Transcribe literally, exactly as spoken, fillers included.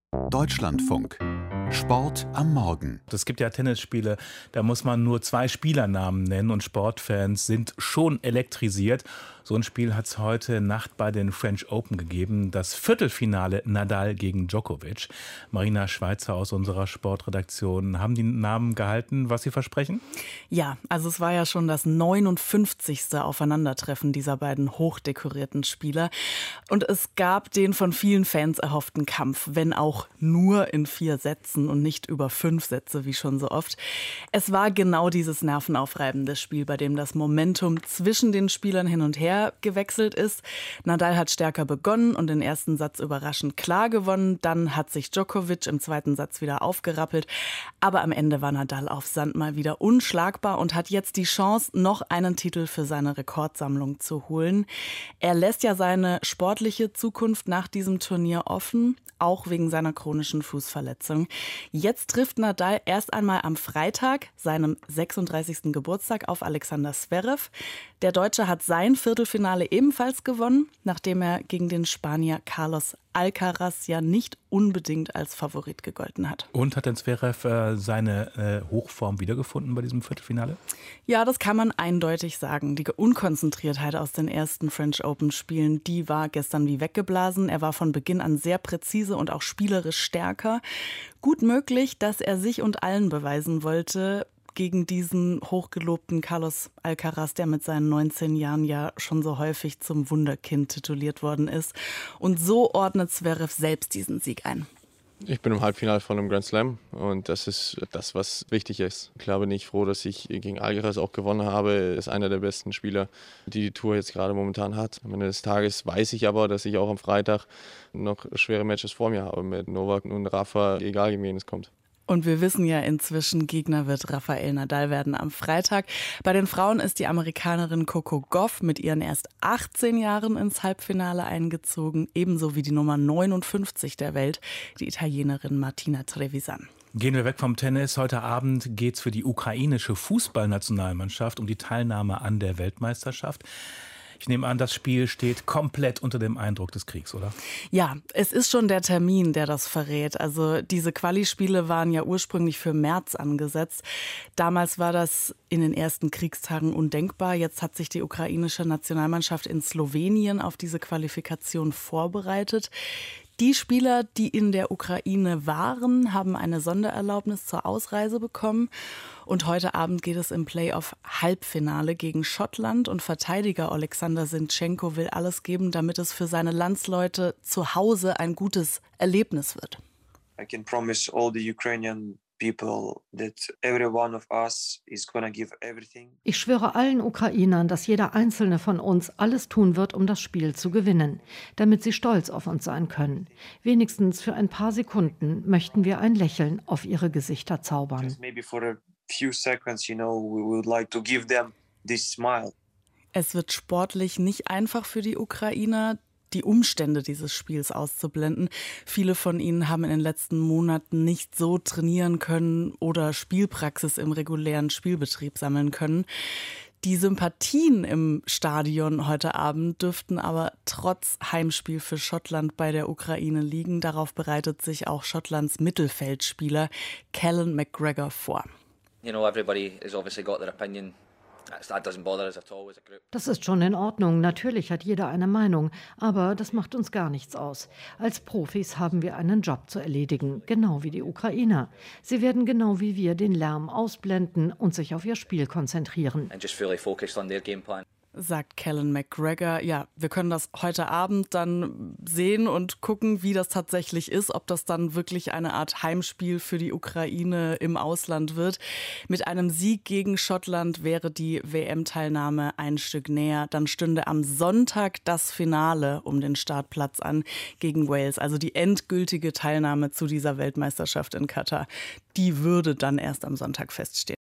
Deutschlandfunk. Sport am Morgen. Es gibt ja Tennisspiele, da muss man nur zwei Spielernamen nennen und Sportfans sind schon elektrisiert. So ein Spiel hat es heute Nacht bei den French Open gegeben. Das Viertelfinale Nadal gegen Djokovic. Marina Schweizer aus unserer Sportredaktion. Haben die Namen gehalten, was sie versprechen? Ja, also es war ja schon das neunundfünfzigste Aufeinandertreffen dieser beiden hochdekorierten Spieler. Und es gab den von vielen Fans erhofften Kampf, wenn auch nur in vier Sätzen und nicht über fünf Sätze, wie schon so oft. Es war genau dieses nervenaufreibende Spiel, bei dem das Momentum zwischen den Spielern hin und her gewechselt ist. Nadal hat stärker begonnen und den ersten Satz überraschend klar gewonnen. Dann hat sich Djokovic im zweiten Satz wieder aufgerappelt. Aber am Ende war Nadal auf Sand mal wieder unschlagbar und hat jetzt die Chance, noch einen Titel für seine Rekordsammlung zu holen. Er lässt ja seine sportliche Zukunft nach diesem Turnier offen, auch wegen seiner chronischen Fußverletzung. Jetzt trifft Nadal erst einmal am Freitag, seinem sechsunddreißigsten Geburtstag, auf Alexander Zverev. Der Deutsche hat sein Viertelfinale ebenfalls gewonnen, nachdem er gegen den Spanier Carlos Alcaraz ja nicht unbedingt als Favorit gegolten hat. Und hat denn Zverev äh, seine äh, Hochform wiedergefunden bei diesem Viertelfinale? Ja, das kann man eindeutig sagen. Die Unkonzentriertheit aus den ersten French Open Spielen, die war gestern wie weggeblasen. Er war von Beginn an sehr präzise und auch spielerisch stärker. Gut möglich, dass er sich und allen beweisen wollte gegen diesen hochgelobten Carlos Alcaraz, der mit seinen neunzehn Jahren ja schon so häufig zum Wunderkind tituliert worden ist. Und so ordnet Zverev selbst diesen Sieg ein. Ich bin im Halbfinale von einem Grand Slam und das ist das, was wichtig ist. Klar bin ich froh, dass ich gegen Alcaraz auch gewonnen habe. Er ist einer der besten Spieler, die die Tour jetzt gerade momentan hat. Am Ende des Tages weiß ich aber, dass ich auch am Freitag noch schwere Matches vor mir habe mit Novak und Rafa, egal gegen wen es kommt. Und wir wissen ja inzwischen, Gegner wird Rafael Nadal werden am Freitag. Bei den Frauen ist die Amerikanerin Coco Gauff mit ihren erst achtzehn Jahren ins Halbfinale eingezogen, ebenso wie die Nummer neunundfünfzig der Welt, die Italienerin Martina Trevisan. Gehen wir weg vom Tennis. Heute Abend geht es für die ukrainische Fußballnationalmannschaft um die Teilnahme an der Weltmeisterschaft. Ich nehme an, das Spiel steht komplett unter dem Eindruck des Kriegs, oder? Ja, es ist schon der Termin, der das verrät. Also diese Quali-Spiele waren ja ursprünglich für März angesetzt. Damals war das in den ersten Kriegstagen undenkbar. Jetzt hat sich die ukrainische Nationalmannschaft in Slowenien auf diese Qualifikation vorbereitet. Die Spieler, die in der Ukraine waren, haben eine Sondererlaubnis zur Ausreise bekommen. Und heute Abend geht es im Playoff-Halbfinale gegen Schottland. Und Verteidiger Alexander Zinchenko will alles geben, damit es für seine Landsleute zu Hause ein gutes Erlebnis wird. I can promise all the Ukrainian people that every one of us is gonna give everything. Ich schwöre allen Ukrainern, dass jeder einzelne von uns alles tun wird, um das Spiel zu gewinnen, damit sie stolz auf uns sein können. Wenigstens für ein paar Sekunden möchten wir ein Lächeln auf ihre Gesichter zaubern. Just maybe for a few seconds, you know, we would like to give them this smile. Es wird sportlich nicht einfach für die Ukrainer, die Umstände dieses Spiels auszublenden. Viele von ihnen haben in den letzten Monaten nicht so trainieren können oder Spielpraxis im regulären Spielbetrieb sammeln können. Die Sympathien im Stadion heute Abend dürften aber trotz Heimspiel für Schottland bei der Ukraine liegen. Darauf bereitet sich auch Schottlands Mittelfeldspieler Callum McGregor vor. You know, everybody has obviously got their opinion. That doesn't bother us at all as a group. Das ist schon in Ordnung. Natürlich hat jeder eine Meinung, aber das macht uns gar nichts aus. Als Profis haben wir einen Job zu erledigen, genau wie die Ukrainer. Sie werden genau wie wir den Lärm ausblenden und sich auf ihr Spiel konzentrieren. And just fully focused on their game plan. Sagt Callum McGregor. Ja, wir können das heute Abend dann sehen und gucken, wie das tatsächlich ist, ob das dann wirklich eine Art Heimspiel für die Ukraine im Ausland wird. Mit einem Sieg gegen Schottland wäre die W M-Teilnahme ein Stück näher. Dann stünde am Sonntag das Finale um den Startplatz an gegen Wales. Also die endgültige Teilnahme zu dieser Weltmeisterschaft in Katar. Die würde dann erst am Sonntag feststehen.